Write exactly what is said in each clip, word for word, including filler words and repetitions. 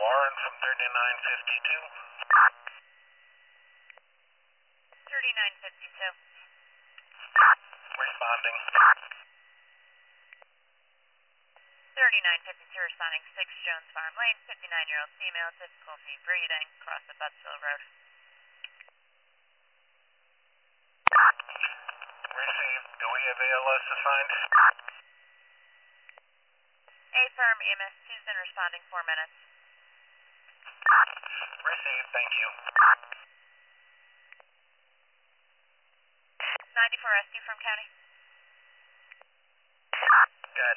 Warren from thirty-nine fifty-two. thirty-nine fifty-two. Responding. thirty-nine fifty-two responding, six Jones Farm Lane, fifty-nine-year-old female, difficulty breathing, across the Buttsville Road. Received. Do we have A L S assigned? A-firm, E M S Tucson responding, four minutes. Received. Thank you. ninety-four rescue from county. Good.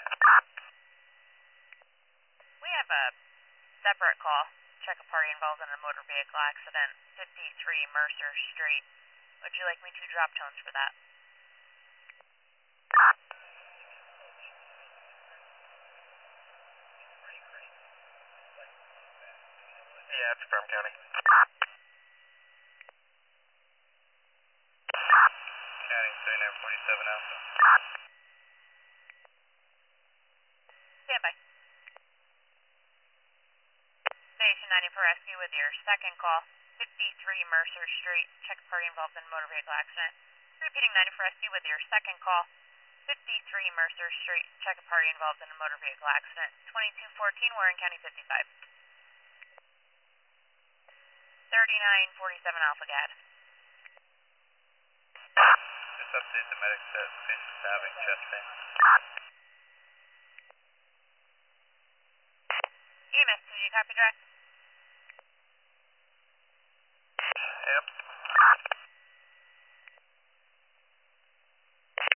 We have a separate call. Check a party involved in a motor vehicle accident, fifty-three Mercer Street. Would you like me to drop tones for that? Yeah, it's Perm County. County thirty-nine forty-seven Alpha. Stand by. Station ninety-four rescue with your second call, fifty-three Mercer Street. Check a party involved in a motor vehicle accident. Repeating ninety-four rescue with your second call, fifty-three Mercer Street. Check a party involved in a motor vehicle accident. twenty-two fourteen Warren County fifty-five. thirty-nine forty-seven Alpha Gad. Just update the medic says patient's having chest pain. E M S, did you copy direct? Yep.